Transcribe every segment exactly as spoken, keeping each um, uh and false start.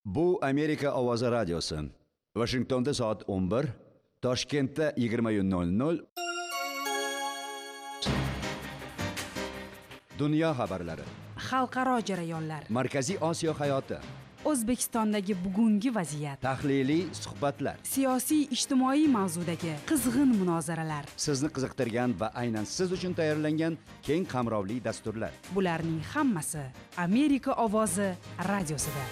Bu Amerika Ovozi radiosi. Washingtonda soat o'n bir, Toshkentda yigirma nol nol. Dunyo xabarlari. Xalqaro jarayonlar. Markaziy Osiyo hayoti. O'zbekistondagi bugungi vaziyat. Tahliliy suhbatlar. Siyosiy ijtimoiy mavzudagi qizg'in munozaralar. Sizni qiziqtirgan va aynan siz uchun tayyorlangan keng qamrovli dasturlar. Bularning hammasi Amerika Ovozi radiosida.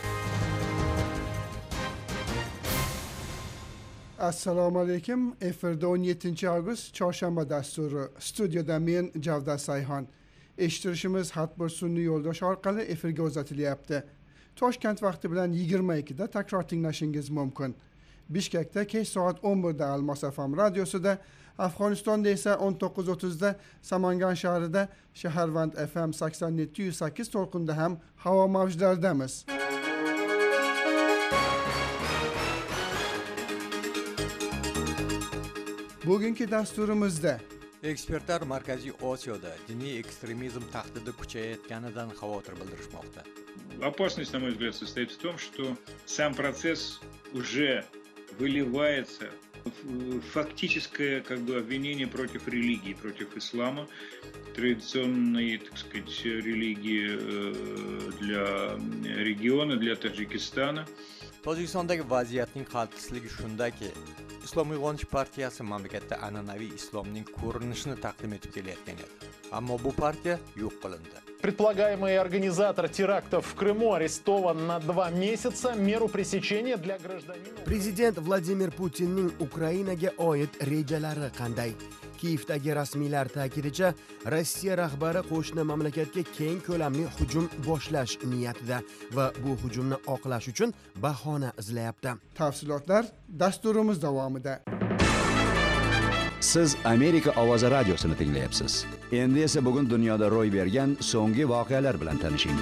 Assalomu alaykum. Efirda o'n yettinchi avgust chorshanba dasturi. Studiyada men Javdat Sayxon. Eshittirishimiz har bir sun'iy yo'ldosh orqali efirga uzatilyapti. Toshkent vaqti bilan yigirma ikkida takror tinglashingiz mumkin. Bishkekda kech soat o'n birda Almos F M radiosida, Afg'onistonda esa o'n to'qqiz o'ttizda Samangan shahrida Shaharvand F M sakson yetti nuqta sakkiz to'lqinda ham havo mavjlaridamiz. Bugungi dasturimizda ekspertlar Markaziy Osiyoda diniy ekstremizm tahdidi kuchayayotganidan xavotir bildirishmoqda. Опасность, на мой взгляд, состоит в том, что сам процесс уже выливается в фактическое как бы обвинение против религии, против ислама, традиционной, так сказать, религии для региона, для Таджикистана. Tojikistondagi vaziyatning qaltisligi shundaki, Islom Uyg'onish partiyasi mamlakatda an'anaviy islomning ko'rinishini taqdim etib kelayotgan edi. Ammo bu partiya yo'q qilindi. Предполагаемый организатор терактов в Крыму арестован на два месяца. Меру пресечения для гражданина. Prezident Vladimir Putinning Ukrainaga oid rejalari qanday? Kiyevdagi rasmiylar ta'kidicha, Rossiya rahbari qo'shni mamlakatga keng ko'lamli hujum boshlash niyatida va bu hujumni oqlash uchun bahona izlayapti. Tafsilotlar dasturimiz davomida. Siz Amerika Ovozi radiosini tinglayapsiz. Endi esa bugun dunyoda ro'y bergan so'nggi voqealar bilan tanishing.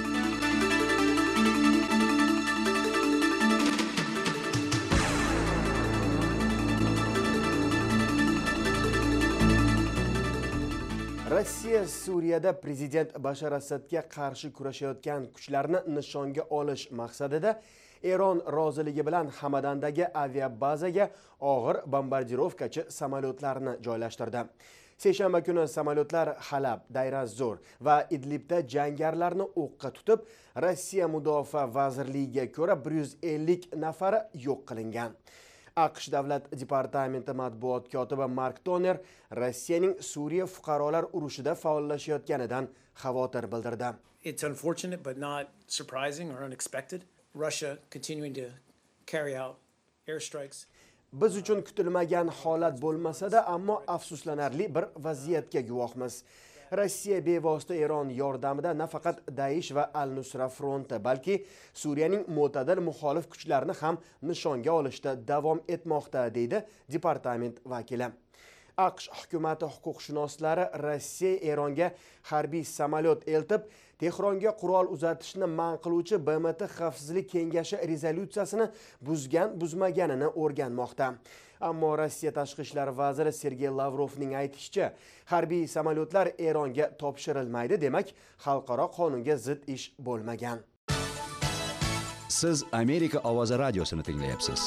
Rossiya Suriyada prezident Bashar Asadga qarshi kurashayotgan kuchlarni nishonga olish maqsadida Eron roziligi bilan Hamadandagi aviabazaga og'ir bombardirovkachi samolyotlarni joylashtirdi. Seshanba kuni samolyotlar Halab, Dayraz-Zor va Idlibda jangarilarni o'qqa tutib, Rossiya Mudofaa vazirligiga ko'ra bir yuz ellik nafari yo'q qilingan. AQSh Davlat departamenti matbuot kotibi Mark Toner Rossiyaning Suriya fuqarolar urushida faollashayotganidan xavotir bildirdi. It's unfortunate but not surprising or unexpected. Russia continuing to carry out airstrikes. Biz uchun kutilmagan holat bo'lmasa-da, ammo afsuslanarli bir vaziyatga guvohmiz. Rossiya bevosita Eron yordamida nafaqat Daesh va Al-Nusra fronti, balki Suriyaning mo'tadil muxolif kuchlarini ham nishonga olishda davom etmoqda, deydi departament vakili. AQSh hukumati huquqshunoslari Rossiya Eronga harbiy samolyot eltib, Tehronga qurol uzatishni man qiluvchi B M T Xavfsizlik kengashi rezolyutsiyasini buzgan, buzmaganini o'rganmoqda. Ammo Rossiya tashqi ishlar vaziri Sergey Lavrovning aytishicha, harbiy samolyotlar Eronga topshirilmaydi, demak, xalqaro qonunga zid ish bo'lmagan. Siz Amerika Ovozi radiosini tinglayapsiz.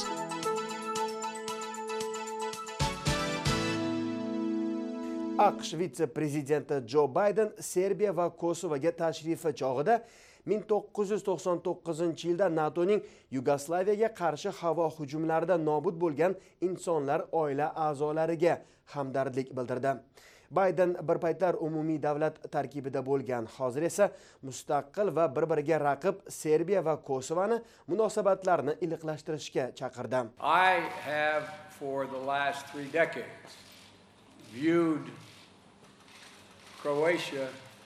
AQSh vitse-prezidenti Joe Biden Serbiya va Kosovoga tashrifi chog'ida ming to'qqiz yuz to'qson to'qqizinchi yilda NATOning Yugoslaviyaga qarshi havo hujumlarida nobud bo'lgan insonlar oila a'zolariga hamdardlik bildirdi. Biden bir paytlar umumiy davlat tarkibida bo'lgan, hozir esa mustaqil va bir-biriga raqib Serbiya va Kosovoni munosabatlarini iliqlashtirishga chaqirdi. I have for the last three decades viewed Croatia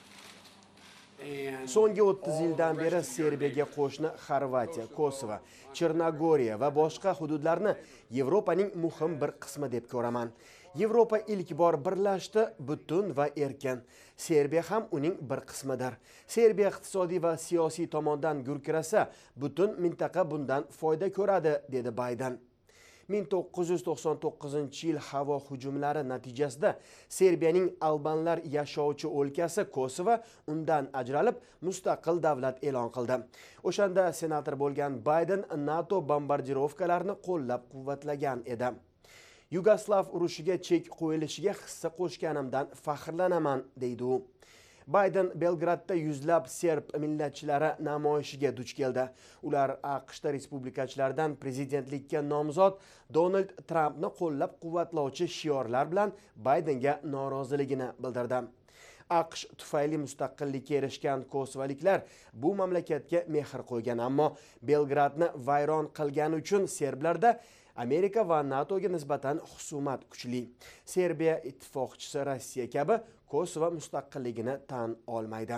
So'nggi o'ttiz yildan beri Serbiyaga qo'shni Xorvatiya, Kosovo, Chernogoriya va boshqa hududlarni Yevropaning muhim bir qismi deb ko'raman. Yevropa ilk bor birlashdi, butun va erkin. Serbiya ham uning bir qismidir. Serbiya iqtisodiy va siyosiy tomondan gurkirasa, butun mintaqa bundan foyda ko'radi, dedi Biden. ming to'qqiz yuz to'qson to'qqizinchi yil havo hujumlari natijasida Serbiyaning albanlar yashovchi o'lkasi Kosovo undan ajralib mustaqil davlat e'lon qildi. O'shanda senator bo'lgan Bayden NATO bombardirovkalarini qo'llab-quvvatlagan edi. Yugoslav urushiga chek qo'yilishiga hissa qo'shganimdan faxrlanaman, deydi u. Bayden Belgradda yuzlab serb millatchilari namoyishiga duch keldi. Ular AQShda respublikachilardan prezidentlikka nomzod Donald Trampni qo'llab-quvvatlovchi shiorlar bilan Baydenga noroziligini bildirdi. AQSh tufayli mustaqillikka erishgan kosovoliklar bu mamlakatga mehr qo'ygan, ammo Belgradni vayron qilgani uchun serblarda Amerika va NATOga nisbatan husumat kuchli. Serbiya ittifoqchisi Rossiya kabi Kosovo mustaqilligini tan olmaydi.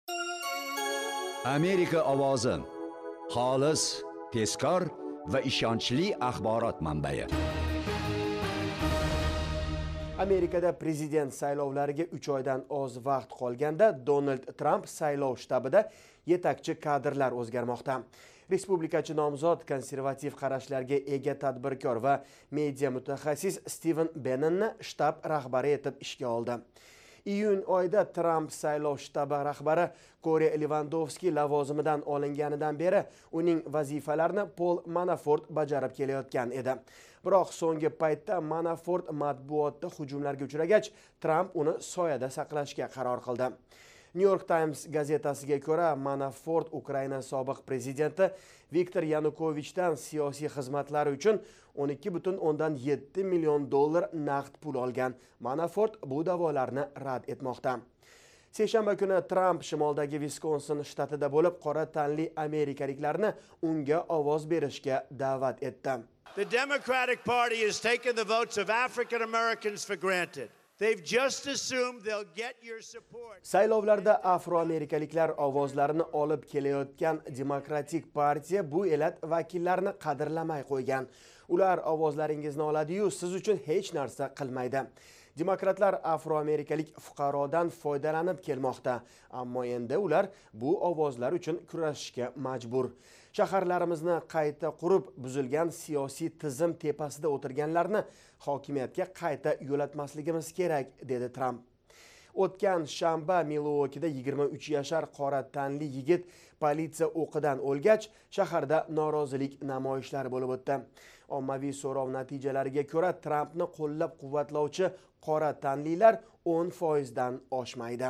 Amerika ovozi xolis, tezkor va ishonchli axborot manbai. Amerikada prezident saylovlariga uch oydan oz vaqt qolganda Donald Trump saylov shtabida yetakchi kadrlar o'zgarmoqda. Respublikachi nomzod konservativ qarashlarga ega tadbirkor va media mutaxassis Steven Bannonni shtab rahbari etib ishga oldi. Iyun oyida Trump saylov shtabi rahbari Corey Lewandowski lavozimidan olinganidan beri uning vazifalarini Paul Manafort bajarib kelayotgan edi. Biroq so'nggi paytda Manafort matbuotda hujumlarga uchragach, Trump uni soyada saqlashga qaror qildi. New York Times gazetasiga ko'ra, Manafort Ukraina sobiq prezidenti Viktor Yanukovichdan siyosiy xizmatlari uchun o'n ikki butun o'ndan yetti million dollar naqd pul olgan. Manafort bu da'volarni rad etmoqda. Seshanba kuni Trump shimoldagi Wisconsin shtatida bo'lib, qora tanli amerikaliklarni unga ovoz berishga da'vat etdi. The Democratic Party has taken the votes of African Americans for granted. They've just assumed they'll get your support. Saylovlarda afroamerikaliklar ovozlarini olib kelayotgan Demokratik partiya bu elat vakillarini qadrlamay qo'ygan. Ular ovozlaringizni oladi-yu, siz uchun hech narsa qilmaydi. Demokratlar afroamerikalik fuqarodan foydalanib kelmoqda, ammo endi ular bu ovozlar uchun kurashishga majbur. Shaharlarimizni qayta qurib, buzilgan siyosiy tizim tepasida o'tirganlarni hokimiyatga qayta yo'latmasligimiz kerak, dedi Trump. O'tgan shanba Milwaukee'da yigirma uch yashar qora tanli yigit politsiya o'qidan o'lgach, shaharda norozilik namoyishlari bo'lib o'tdi. Ommaviy so'rov natijalariga ko'ra, Trumpni qo'llab-quvvatlovchi qora tanlilar o'n foizdan oshmaydi.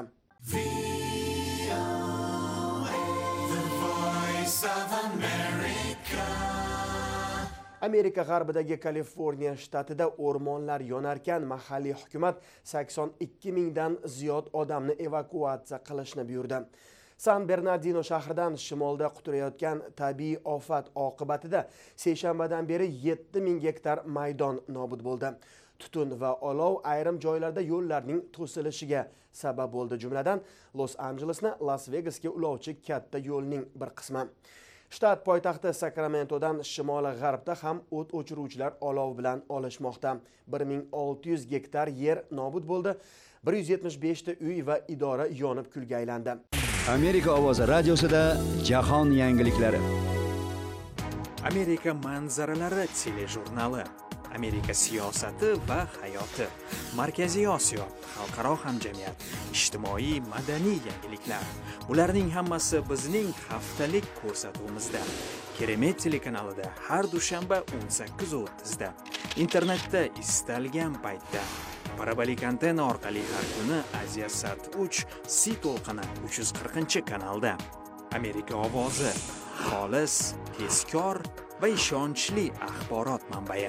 Amerika g'arbidagi Kaliforniya shtatida o'rmonlar yonarkan, mahalliy hukumat sakson ikki mingdan ziyod odamni evakuatsiya qilishni buyurdi. San Bernardino shahridan shimolda quturayotgan tabiiy ofat oqibatida seshanbadan beri yetti ming gektar maydon nobud bo'ldi. Tutun va olov ayrim joylarda yo'llarning to'silishiga sabab bo'ldi, jumladan Los Angelesni Las Vegasga ulovchi katta yo'lning bir qismi. Shtat poytaxti Sakramentodan shimoli g'arbda ham o't o'chiruvchilar olov bilan olishmoqda. bir ming olti yuz gektar yer nobud bo'ldi. bir yuz yetmish besh ta uy va idora yonib kulga aylandi. Amerika ovozi radiosida jahon yangiliklari. Amerika manzaralari telejurnali. Amerika siyosati va hayoti. Markaziy Osiyo, xalqaro hamjamiyat, ijtimoiy madaniy yangiliklar. Bularning hammasi bizning haftalik ko'rsatuvimizda. Keremet telekanalida har dushanba o'n sakkiz o'ttiz da. Internetda istalgan paytda. Parabolik antena orqali har kuni Aziya Sat uch C to'lqini uch yuz qirqinchi kanalda. Amerika ovozi, xolis, tezkor va ishonchli axborot manbai.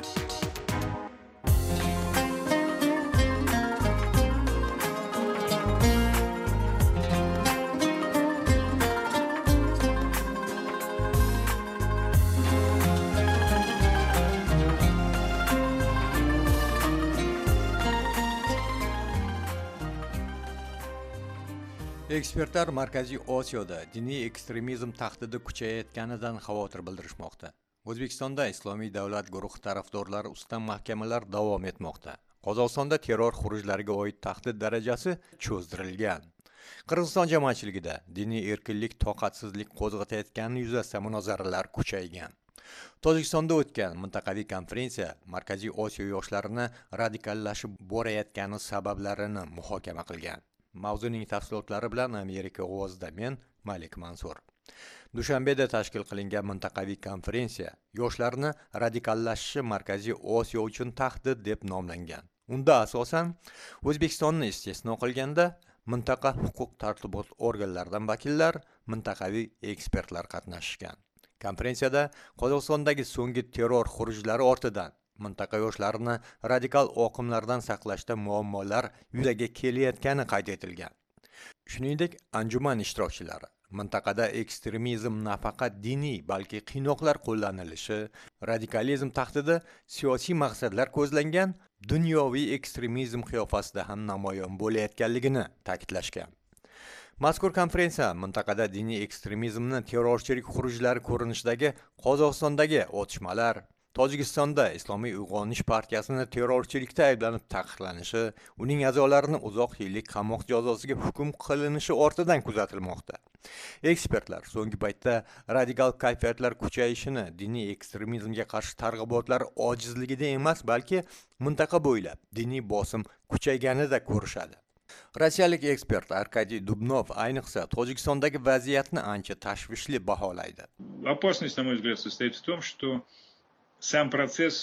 Ekspertlar Markaziy Osiyoda diniy ekstremizm tahdidi kuchayayotganidan xavotir bildirishmoqda. O'zbekistonda Islomiy davlat guruhi tarafdorlari ustidan mahkamalar davom etmoqda. Qozog'istonda terror xurujlariga oid tahdid darajasi cho'zdirilgan. Qirg'iziston jamoatchiligida diniy erkinlik toqatsizlik qo'zg'atayotgani yuzasidan munozaralar kuchaygan. Tojikistonda o'tgan mintaqaviy konferensiya Markaziy Osiyo yoshlarini radikallashib borayotgani sabablarini muhokama qilgan. Mavzuning tafsilotlari bilan Amerika ovozida men Malik Mansur. Dushanbeda tashkil qilingan mintaqaviy konferensiya yoshlarni radikallashishi Markaziy Osiyo uchun tahdid deb nomlangan. Unda asosan O'zbekistonni istisno qilganda mintaqa huquq tartibot organlaridan vakillar, mintaqaviy ekspertlar qatnashgan. Konferensiyada Qozog'istondagi so'nggi terror xurujlari ortidan mintaqa yoshlarini radikal oqimlardan saqlashda muammolar yuzaga kelayotgani qayd etilgan. Shuningdek, anjuman ishtirokchilari mintaqada ekstremizm nafaqat diniy, balki qiynoqlar qo'llanilishi, radikalizm tahdidi siyosiy maqsadlar ko'zlangan dunyoviy ekstremizm qiyofasida ham namoyon bo'layotganligini ta'kidlashgan. Mazkur konferensiya mintaqada diniy ekstremizmni terrorchilik xurujlari ko'rinishidagi Qozog'istondagi otishmalar, Tojikistonda Islomiy uyg'onish partiyasini terrorchilikda ayblanib taqiqlanishi, uning a'zolarini uzoq yillik qamoq jazosiga hukm qilinishi ortidan kuzatilmoqda. Ekspertlar so'nggi paytda radikal kayfiyatlar kuchayishini diniy ekstremizmga qarshi targ'ibotlar ojizligida emas, balki mintaqa bo'ylab diniy bosim kuchayganida ko'rishadi. Rossiyalik ekspert Arkadiy Dubnov ayniqsa Tojikistondagi vaziyatni ancha tashvishli baholaydi. Опасность, на мой взгляд, состоит в том, что сам процесс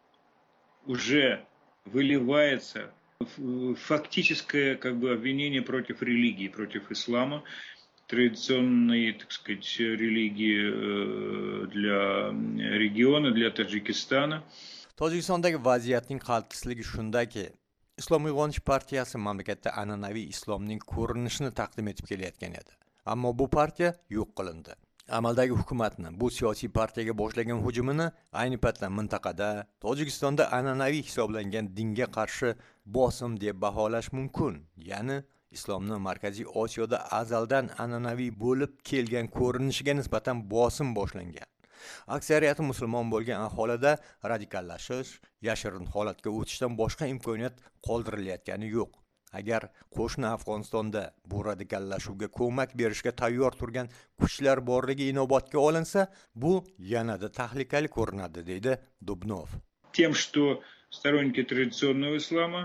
уже выливается в фактическое как бы обвинение против религии, против ислама, традиционной, так сказать, религии для региона, для Таджикистана. Tojikistondagi vaziyatning qaltisligi shundaki, Islom uyg'onish partiyasi mamlakatda an'anaviy islomning ko'rinishini taqdim etib kelayotgan edi. Ammo bu partiya yo'q qilindi. Amaldagi hukumatni bu siyosiy partiyaga boshlagan hujumini ayni paytda mintaqada Tojikistonda an'anaviy hisoblangan dinga qarshi bosim deb baholash mumkin. Ya'ni islomni Markaziy Osiyoda azaldan an'anaviy bo'lib kelgan ko'rinishiga nisbatan bosim boshlangan. Aksariyati musulmon bo'lgan aholida radikallashish, yashirin holatga o'tishdan boshqa imkoniyat qoldirilayotgani yo'q. Agar qo'shni Afg'onistonda bu radikallashuvga ko'mak berishga tayyor turgan kuchlar borligi inobatga olinsa, bu yanada tahlikali ko'rinadi, deydi Dubnov. Тем, что сторонники традиционного ислама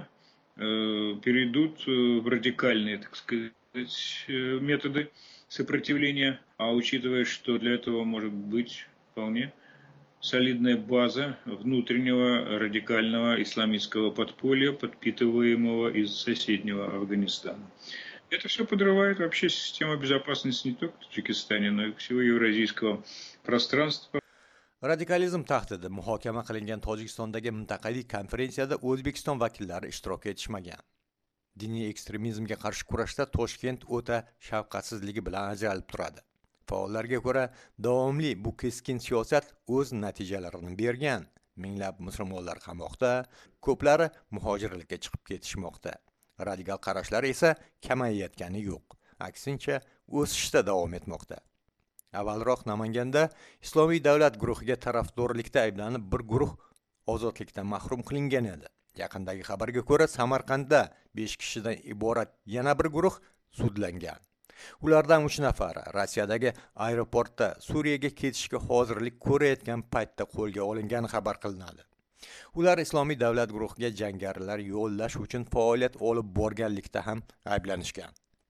э, перейдут в радикальные, так сказать, методы сопротивления, а учитывая, что для этого может быть вполне солидная база внутреннего радикального исламистского подполья, подпитываемого из соседнего Афганистана. Это все подрывает вообще систему безопасности не только в Таджикистане, но и всего евразийского пространства. Radikalizm tahdidi muhokama qilingan Tojikistondagi mintaqaviy konferensiyada O'zbekiston vakillari ishtirok etishmagan. Diniy ekstremizmga qarshi kurashda Toshkent o'ta shafqatsizligi bilan ajralib turadi. Faollarga ko'ra, davomli bu keskin siyosat o'z natijalarini bergan. Minglab musulmonlar qamoqda, ko'plari muhojirlikka chiqib ketishmoqda. Radikal qarashlar esa kamayayotgani yo'q. Aksincha, o'sishda davom etmoqda. Avvalroq Namanganda Islomiy davlat guruhiga tarafdorlikda ayblanib bir guruh ozodlikdan mahrum qilingan edi. Yaqindagi xabarga ko'ra, Samarqandda besh kishidan iborat yana bir guruh sudlangan. Ulardan uch nafari Rossiyadagi aeroportda Suriyaga ketishga hozirlik ko'rayotgan paytda qo'lga olingani xabar qilinadi. Ular Islomiy davlat guruhiga jangarilar yo'llash uchun faoliyat olib borganlikda ham ayblanishgan.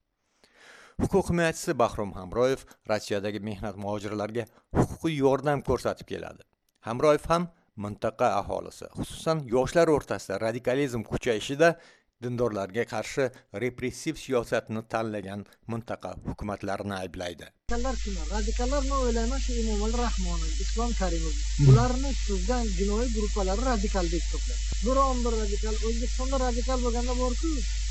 Huquq himoyachisi Bahrom Hamroyev Rossiyadagi mehnat muhojirlarga huquqiy yordam ko'rsatib keladi. Hamroyev ham mintaqa aholisi, xususan yoshlar o'rtasida radikalizm kuchayishida dindorlarga qarshi repressiv siyosatni tanlagan mintaqa hukumatlarini ayblaydi. Radikallar kimlar? Radikallar men o'ylayman shu Emomali Rahmonov, Islom Karimov. Ularni tuzgan jinoiy guruhlar radikal deb topiladi. Biron bir radikal O'zbekistonda radikal bo'lganda borku.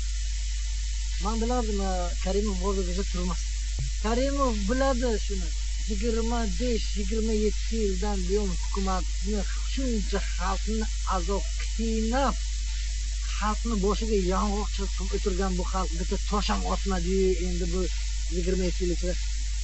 Men bilardim Karimov hozirgacha turmas. Karimov biladi shuni. yigirma besh yigirma yetti yildan buyon hukumatni shuncha xalqni azob qiynab xalqni boshiga yong'oq chiqib o'tirgan bu xalq bitta tosh ham otmadi-yu, endi bu yigirma yetti yil ichida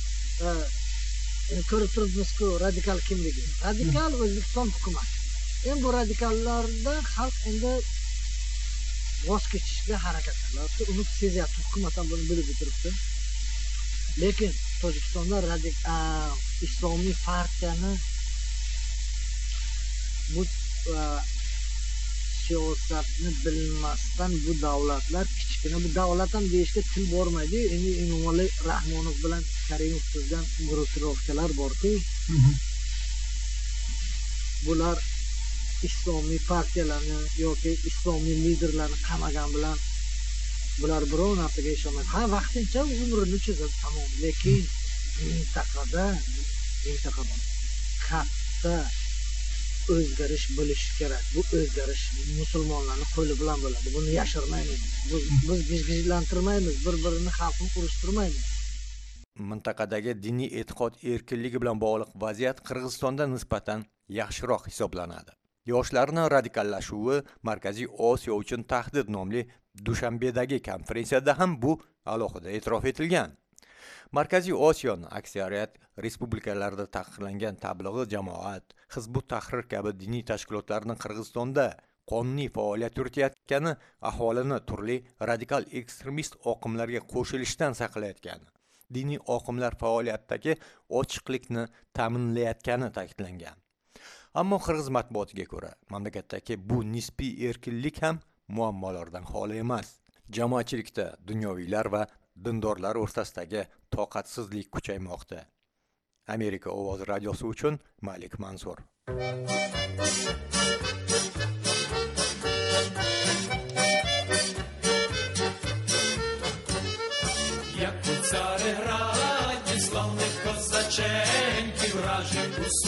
ko'rib turibmiz-ku radikal kimligi. Radikal O'zbekiston hukumati. Endi bu radikallardan xalq endi voz kechishga harakat qiladi. Uni sezyapti, hukumat ham buni bilib turibdi. Lekin Tojikistonda radikal islomiy partiyani bu siyosatni bilmasdan bu davlatlar kichkina bu davlat ham deyishga til bormaydi. Endi Emomali Rahmonov bilan Karimov tuzgan guruhlar borki, bular islomiy partiyalarni yoki islomiy liderlarni qamagan bilan bular biror narsaga ishonmaydi. Ha, vaqtincha umrini cho'zadi, tamom. Lekin mintaqada mintaqada katta o'zgarish bo'lishi kerak. Bu o'zgarish musulmonlarning qo'li bilan bo'ladi. Buni yashirmaymiz. Biz gijgijlantirmaymiz, bir-birini xalqni urushtirmaymiz. Mintaqadagi diniy e'tiqod erkinligi bilan bog'liq vaziyat Qirg'izistonda nisbatan yaxshiroq hisoblanadi. Yoshlarning radikallashuvi Markaziy Osiyo uchun tahdid nomli Dushanbedagi konferensiyada ham bu alohida e'tirof etilgan. Markaziy Osiyoning aksariyat respublikalarida taqiqlangan tablig'i jamoat, Hizbut Tahrir kabi diniy tashkilotlarning Qirg'izistonda qonuniy faoliyat yuritayotgani aholini turli radikal ekstremist oqimlarga qo'shilishdan saqlayotgani, diniy oqimlar faoliyatidagi ochiqlikni ta'minlayotgani ta'kidlangan. Ammo Qirg'iz matbuotiga ko'ra, mamlakatdagi bu nisbiy erkinlik ham muammolardan xoli emas. Jamoatchilikda dunyoviylar va dindorlar o'rtasidagi toqatsizlik kuchaymoqda. Amerika ovozi radiosi uchun Malik Mansur. Як у Цареграді славних козаченьків вражі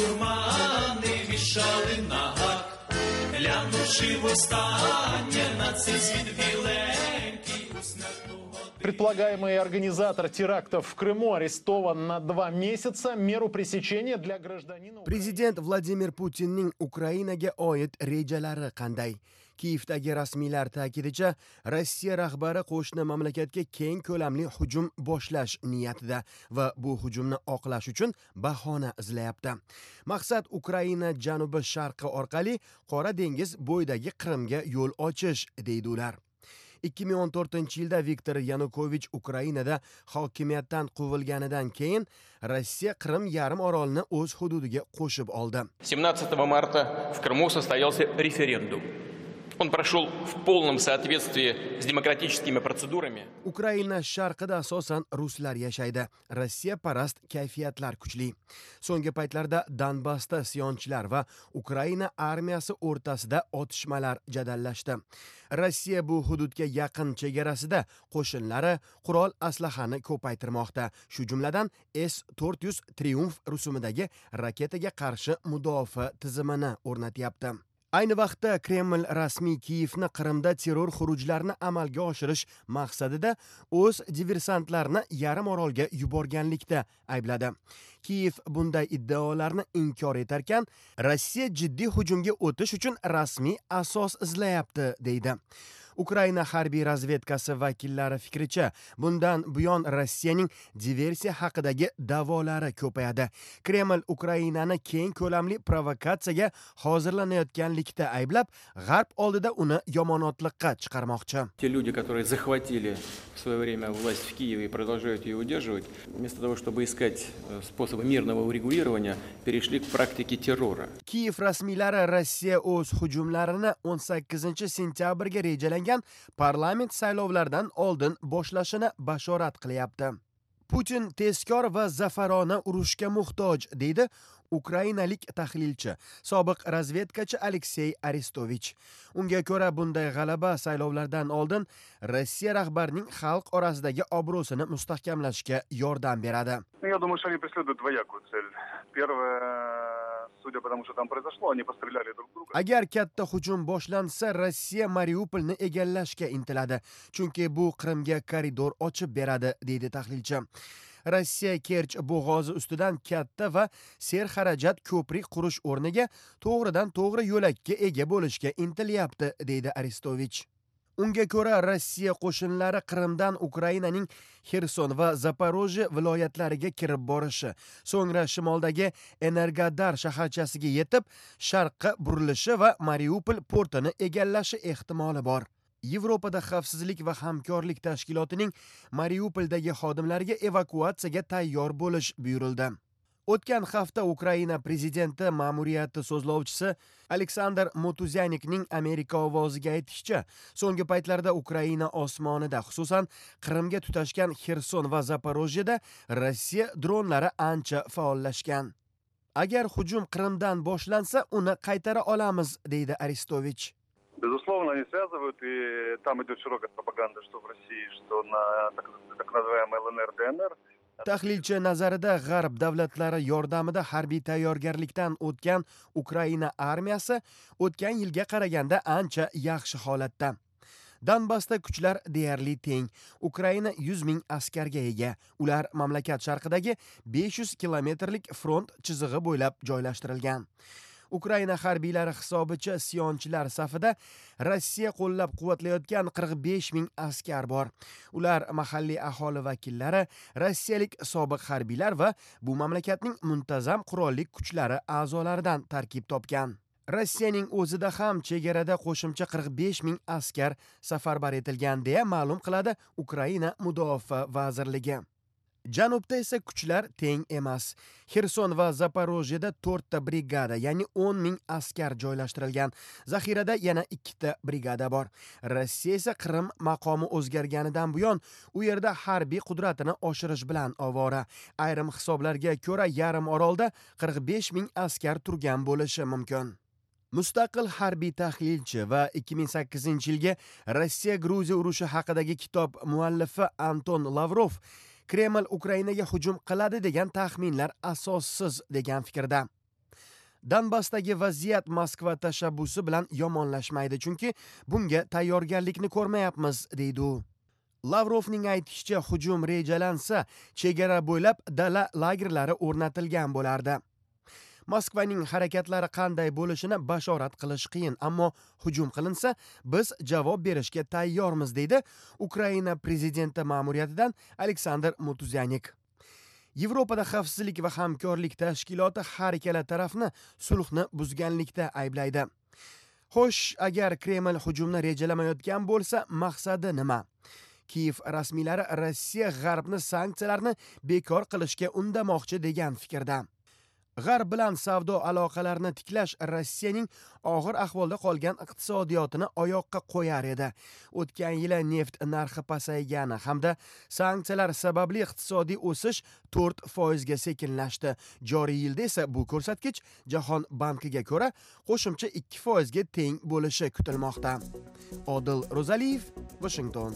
бусурмани вішали на гак, глянувши востаннє на цей світ біленький у смертну. Предполагаемый организатор терактов в Крыму арестован на два месяца. Меру пресечения для гражданина... Prezident Vladimir Putinning Ukrainaga oid rejalari qanday? Kiyevdagi rasmiylar ta'kidicha, Rossiya rahbari qo'shni mamlakatga keng ko'lamli hujum boshlash niyatida va bu hujumni oqlash uchun bahona izlayapti. Maqsad Ukraina janubi sharqi orqali Qora dengiz bo'yidagi Qrimga yo'l ochish, deydi ular. ikki ming o'n to'rtinchi yilda Viktor Yanukovich Ukrainada hokimiyatdan quvilganidan keyin Rossiya Qrim yarim orolini o'z hududiga qo'shib oldi. семнадцатого марта в Крыму состоялся референдум. Он прошел в полном соответствии с демократическими процедурами. Ukraina sharqida asosan ruslar yashaydi. Rossiya parast kayfiyatlar kuchli. So'nggi paytlarda Donbassda isyonchilar va Ukraina armiyasi o'rtasida otishmalar jadallashdi. Rossiya bu hududga yaqin chegarasida qo'shinlari qurol aslahani ko'paytirmoqda. Shu jumladan S to'rt yuz Triumf rusumidagi raketaga qarshi mudofaa tizimini o'rnatyapti. Ayni vaqtda Kreml rasmiy Kiyevni Qrimda terror xurujlarini amalga oshirish maqsadida o'z diversantlarini yarim orolga yuborganlikda aybladi. Kiyev bunday iddaolarni inkor etarkan, Rossiya jiddiy hujumga o'tish uchun rasmiy asos izlayapti, deydi. Ukraina harbiy razvedkasi vakillari fikricha, bundan buyon Rossiyaning diversiya haqidagi da'volari ko'payadi. Kreml Ukrainani keng ko'lamli provokatsiyaga hozirlanayotganlikda ayblab, G'arb oldida uni yomonotliqqa chiqarmoqchi. Те люди, которые захватили в свое время власть в Киеве и продолжают ее удерживать, вместо того, чтобы искать способы мирного урегулирования, перешли к практике террора. Kiyev rasmiylari Rossiya o'z hujumlarini o'n sakkizinchi sentyabrga rejalangan parlament saylovlaridan oldin boshlashini bashorat qilyapti. Putin tezkor va zafarona urushga muhtoj, deydi ukrainalik tahlilchi, sobiq razvedkachi Aleksey Arestovich. Unga ko'ra bunday g'alaba saylovlardan oldin Rossiya rahbarining xalq orasidagi obro'sini mustahkamlashga yordam beradi. Я думаю, что они преследуют двоякую цель. Первое, судя по тому, что там произошло, они постреляли друг в друга. Agar katta hujum boshlansa, Rossiya Mariupolni egallashga intiladi, chunki bu Qrimga koridor ochib beradi, deydi tahlilchi. Rossiya Kerch bo'g'ozi ustidan katta va serxarajat ko'prik qurish o'rniga to'g'ridan to'g'ri yo'lakka ega bo'lishga intilyapti, deydi Arestovich. Unga ko'ra, Rossiya qo'shinlari Qrimdan Ukrainaning Xerson va Zaporojye viloyatlariga kirib borishi, so'ngra shimoldagi Energodar shaharchasiga yetib, sharqqa burilishi va Mariupol portini egallashi ehtimoli bor. Yevropada xavfsizlik va hamkorlik tashkilotining Mariupoldagi xodimlariga evakuatsiyaga tayyor bo'lish buyurildi. O'tgan hafta Ukraina prezidenti ma'muriyati so'zlovchisi Aleksandr Mutuzyanikning Amerika ovoziga aytishicha, so'nggi paytlarda Ukraina osmonida, xususan Qrimga tutashgan Xerson va Zaporojyeda Rossiya dronlari ancha faollashgan. Agar hujum Qrimdan boshlansa, uni qaytara olamiz, deydi Aristovich. Безусловно, они связывают, и там идет широкая пропаганда, что в России, что на так, так называемый эл эн эр дэ эн эр. Tahlilchi nazarida G'arb davlatlari yordamida harbiy tayyorgarlikdan o'tgan Ukraina armiyasi o'tgan yilga qaraganda ancha yaxshi holatda. Donbassda kuchlar deyarli teng. Ukraina yuz ming askarga ega. Ular mamlakat sharqidagi besh yuz kilometrlik front chizig'i bo'ylab joylashtirilgan. Ukraina harbiylari hisobicha isyonchilar safida Rossiya qo'llab-quvvatlayotgan qirq besh ming askar bor. Ular mahalliy aholi vakillari, rossiyalik sobiq harbiylar va bu mamlakatning muntazam qurolli kuchlari a'zolaridan tarkib topgan. Rossiyaning o'zida ham chegarada qo'shimcha qirq besh ming askar safarbar etilgan deya ma'lum qiladi Ukraina Mudofaa vazirligi. Janubda esa kuchlar teng emas. Xerson va Zaporojyeda to'rtta brigada, ya'ni o'n ming askar joylashtirilgan. Zaxirada yana ikkita brigada bor. Rossiya esa Qrim maqomi o'zgarganidan buyon u yerda harbiy qudratini oshirish bilan ovora. Ayrim hisoblarga ko'ra yarim orolda qirq besh ming askar turgan bo'lishi mumkin. Mustaqil harbiy tahlilchi va ikki ming sakkizinchi yilgi Rossiya Gruziya urushi haqidagi kitob muallifi Anton Lavrov Kreml Ukrainaga hujum qiladi degan taxminlar asossiz degan fikrda. Donbassdagi vaziyat Moskva tashabbusi bilan yomonlashmaydi, chunki bunga tayyorgarlikni ko'rmayapmiz, deydi u. Lavrovning aytishicha, hujum rejalansa, chegara bo'ylab dala lagerlari o'rnatilgan bo'lardi. Moskvaning harakatlari qanday bo'lishini bashorat qilish qiyin, ammo hujum qilinsa, biz javob berishga tayyormiz, deydi Ukraina prezidenti ma'muriyatidan Aleksandr Mutuzyanik. Yevropada xavfsizlik va hamkorlik tashkiloti har ikkala tarafni sulhni buzganlikda ayblaydi. Xo'sh, agar Kreml hujumni rejalamayotgan bo'lsa, maqsadi nima? Kiyev rasmiylari Rossiya G'arbni sanksiyalarni bekor qilishga undamoqchi degan fikrda. G'arb bilan savdo aloqalarini tiklash Rossiyaning og'ir ahvolda qolgan iqtisodiyotini oyoqqa qo'yar edi. O'tgan yili neft narxi pasaygani hamda sanksiyalar sababli iqtisodiy o'sish to'rt foizga sekinlashdi. Joriy yilda esa bu ko'rsatkich Jahon bankiga ko'ra qo'shimcha ikki foizga teng bo'lishi kutilmoqda. Odil Ro'zaliyev, Washington.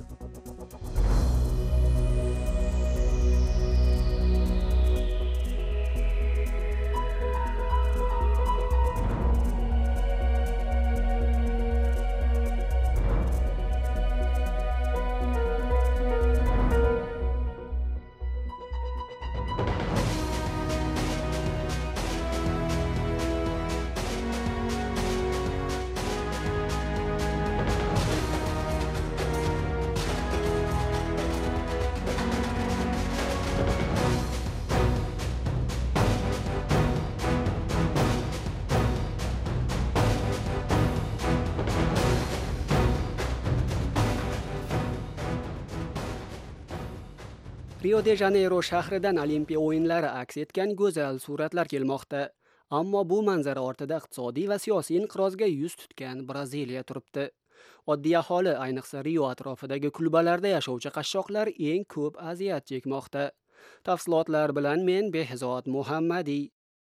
Rio de Janeiro shahridan Olimpiya o'yinlari aks etgan go'zal suratlar kelmoqda. Ammo bu manzara ortida iqtisodiy va siyosiy inqirozga yuz tutgan Braziliya turibdi. Oddiy aholi, ayniqsa Rio atrofidagi klublarda yashovchi qashshoqlar eng ko'p aziyat chekmoqda. Tafsilotlar bilan men Behzod Muhammadiy.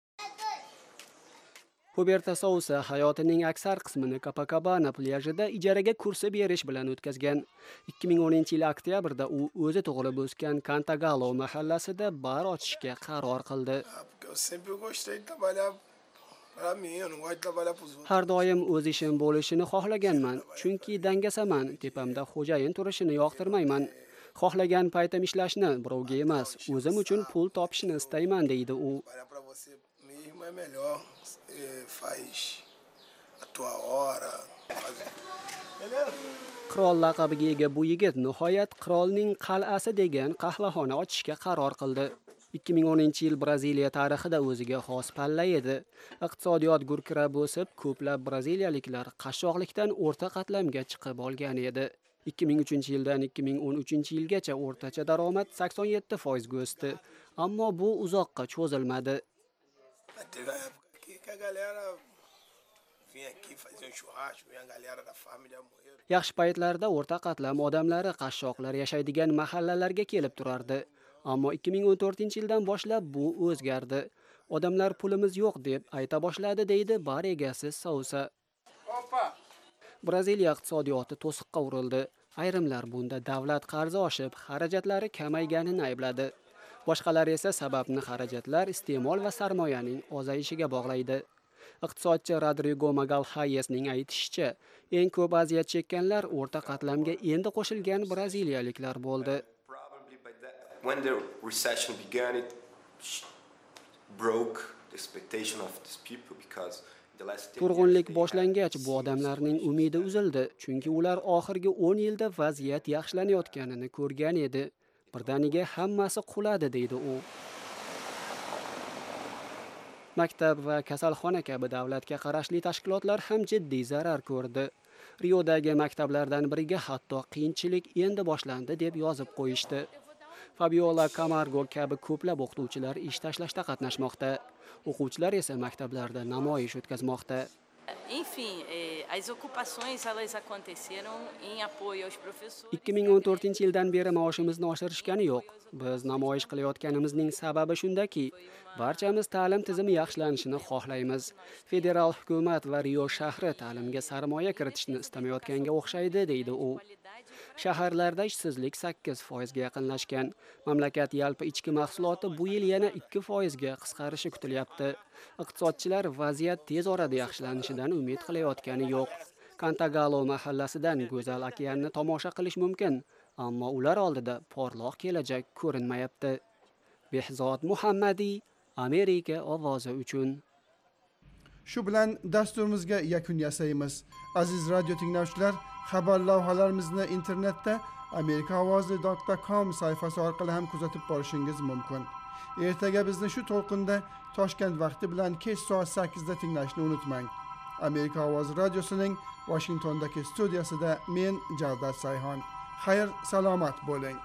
Huberto Sousa hayotining aksar qismini Copacabana plyajida ijaraga kursi berish bilan o'tkazgan. ikki ming o'ninchi yil oktyabrda u o'zi tug'ilib o'sgan Cantagalo mahallasida bar ochishga qaror qildi. Har doim o'z ishim bo'lishini xohlaganman, chunki dangasaman, tepamda xo'jayin turishini yoqtirmayman. Xohlagan paytim ishlashni, birovga emas, o'zim uchun pul topishni istayman, deydi u. Qirol laqabiga ega bu yigit nihoyat qirolning qal'asi degan qahvaxona ochishga qaror qildi. ikki ming o'ninchi yil Braziliya tarixida o'ziga xos palla edi. Iqtisodiyot gurkirab o'sib, ko'plab braziliyaliklar qashshoqlikdan o'rta qatlamga chiqib olgan edi. ikki ming uchinchi yildan ikki ming o'n uchinchi yilgacha o'rtacha daromad sakson yetti foizga o'sdi. Ammo bu uzoqqa cho'zilmadi. Que a galera vinha aqui fazer um churrasco, vinha a galera da família morrer. Yaxshi paytlarda o'rta qatlam odamlari qashshoqlar yashaydigan mahallalarga kelib turardi. Ammo ikki ming o'n to'rtinchi yildan boshlab bu o'zgardi. Odamlar pulimiz yo'q deb ayta boshladi, deydi bar egasi Sousa. Braziliya iqtisodiyoti to'siqqa urildi. Ayrimlar bunda davlat qarzi oshib, xarajatlari kamayganini aybladi. Boshqalar esa sababni xarajatlar, iste'mol va sarmoyaning ozayishiga bog'laydi. Iqtisodchi Rodrigo Magalhayesning aytishicha, eng ko'p aziyat chekkanlar o'rta qatlamga endi qo'shilgan braziliyaliklar bo'ldi. When the recession began, it broke the expectation of these people because Turg'unlik boshlangach bu odamlarning umidi uzildi, chunki ular oxirgi o'n yilda vaziyat yaxshilanayotganini ko'rgan edi. Birdaniga hammasi quladi, deydi u. Maktab va kasalxona kabi davlatga qarashli tashkilotlar ham jiddiy zarar ko'rdi. Riodagi maktablardan biriga hatto qiyinchilik endi boshlandi deb yozib qo'yishdi. Fabiola Camargo kabi ko'plab o'qituvchilar ish tashlashda qatnashmoqda. O'quvchilar esa maktablarda namoyish o'tkazmoqda. Enfim, as ocupações elas aconteceram em apoio aos professores. ikki ming o'n to'rtinchi yildan beri maoshimizni oshirishgani yo'q. Biz namoyish qilayotganimizning sababi shundaki, barchamiz ta'lim tizimi yaxshilanishini xohlaymiz. Federal hukumat va Rio shahri ta'limga sarmoya kiritishni istamayotganga o'xshaydi, deydi u. Shaharlarda ishsizlik sakkiz foizga yaqinlashgan. Mamlakat yalpi ichki mahsuloti bu yil yana ikki foizga qisqarishi kutilyapti. Iqtisodchilar vaziyat tez orada yaxshilanishidan umid qilayotgani yo'q. Cantagalo mahallasidan go'zal okeanni tomosha qilish mumkin, ammo ular oldida porloq kelajak ko'rinmayapti. Behzod Muhammadiy, Amerika ovozi uchun. Shu bilan dasturimizga yakun yasaymiz. Aziz radio tinglovchilar, xabar lavhalarimizni internetda amerika ovozi dot com sayfasi orqali ham kuzatib borishingiz mumkin. Ertaga bizni shu to'lqinda Toshkent vaqti bilan kech soat sakkizda tinglashni unutmang. Amerika ovozi radiosining Washingtondagi studiyasida men Javdat Sayhon. Xayr, salomat bo'ling.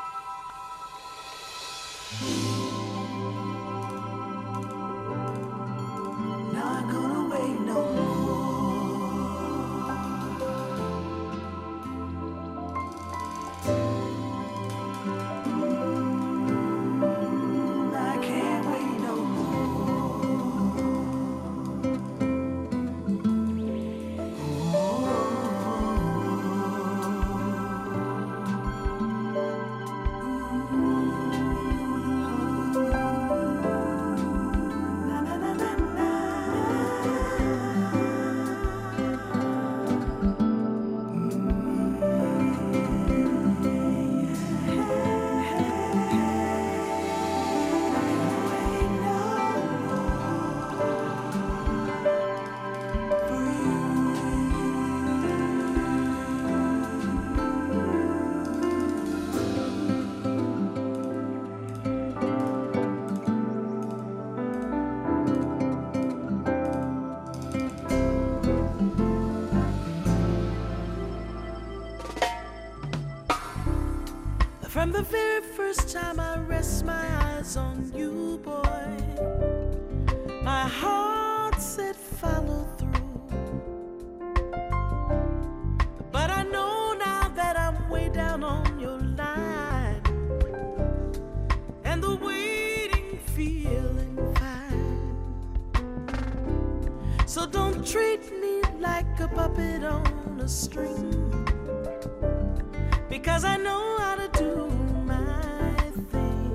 From the very first time I rest my eyes on you, boy, my heart said follow through. But I know now that I'm way down on your line, and the waiting feeling fine. So don't treat me like a puppet on a string, because I know how to do my thing.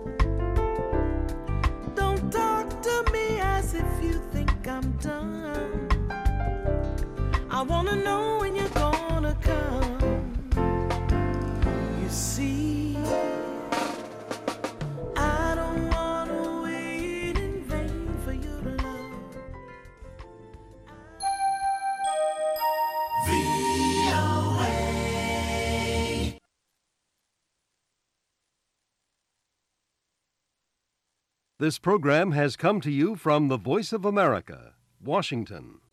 Don't talk to me as if you think I'm done. I wanna know when you're gonna come. You see, I don't wanna wait in vain for you to love. V O A. This program has come to you from the Voice of America, Washington.